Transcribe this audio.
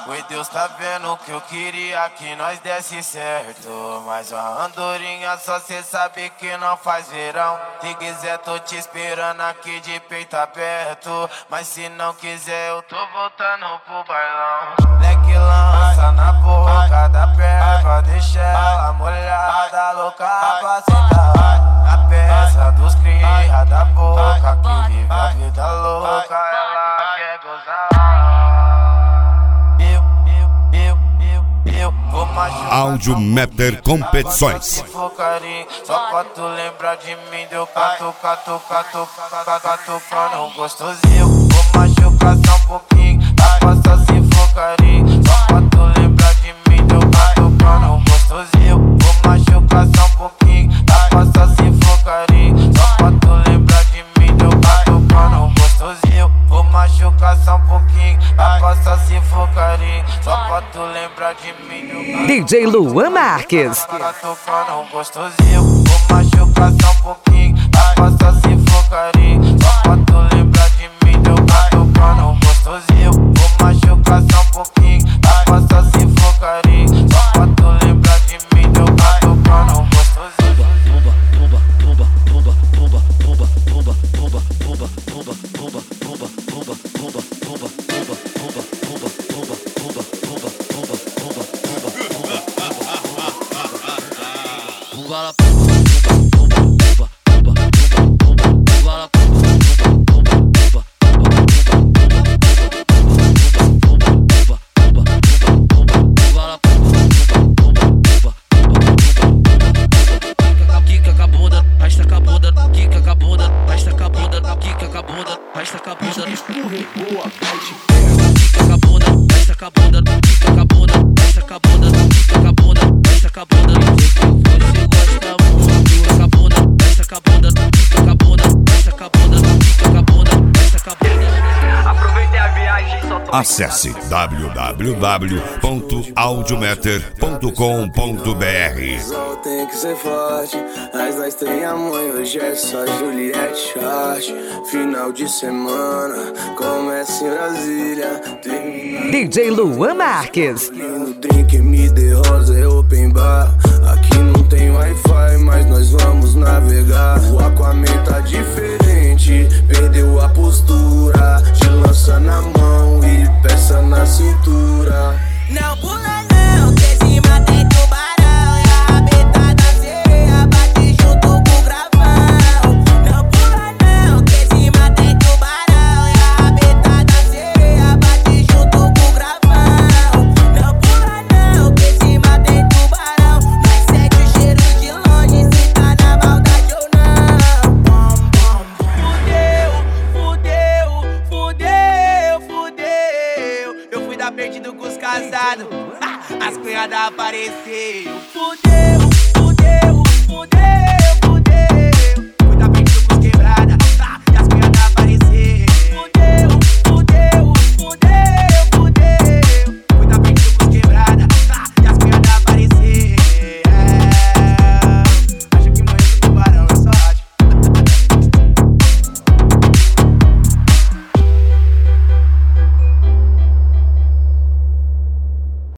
Oi, Deus tá vendo que eu queria que nós desse certo, mas a andorinha só cê sabe que não faz verão. Se quiser tô te esperando aqui de peito aberto, mas se não quiser eu tô voltando pro bailão. Leque lança na boca da perna, deixa ela molhada, louca pra sentar. A peça dos cria da boca que vive a vida louca, ela quer gozar. Áudio Meter Competições. Só pra tu lembrar de mim, deu catucando gostosinho. Vou machucar só um pouquinho, dá pra só se for carinho. Só pra tu lembrar de mim, deu catucando gostosinho. Vou machucar só um pouquinho, dá pra só se for carinho. Só pra tu lembrar de mim, deu catucando gostosinho. Vou machucar só um pouquinho, dá pra só se for carinho. Só pra tu lembrar de mim, deu DJ Luan Marques. catucando gostosinho. Vou machucar só um pouquinho, dá pra só se for carinho. Só pra tu lembrar de mim, deu catucando gostosinho. Vou machucar só um pouquinho, dá pra só se for carinho. Só pra tu lembrar de mim, deu catucando gostosinho. Acesse www.audiometer.com.br. Tem que ser forte, mas nós tem a mãe. Hoje é só Juliette Short. Final de semana, começa em Brasília. DJ Luan Marques. No drink MD Rosa é open bar. Aqui não tem Wi-Fi, mas nós vamos navegar. O Aquaman tá diferente, perdeu a postura. De lança na mão e peça na cintura. Não pula não, que cima tem tubarão. E a rabeta da sereia bate junto com o gravão. Não pula não, que cima tem tubarão. E a rabeta da sereia bate junto com o gravão. Não pula não, que cima tem tubarão. Nós sente o cheiro de longe, se tá na maldade ou não. Fudeu. Eu fui dar perdido com os casados. As cunhadas apareceu. Fudeu.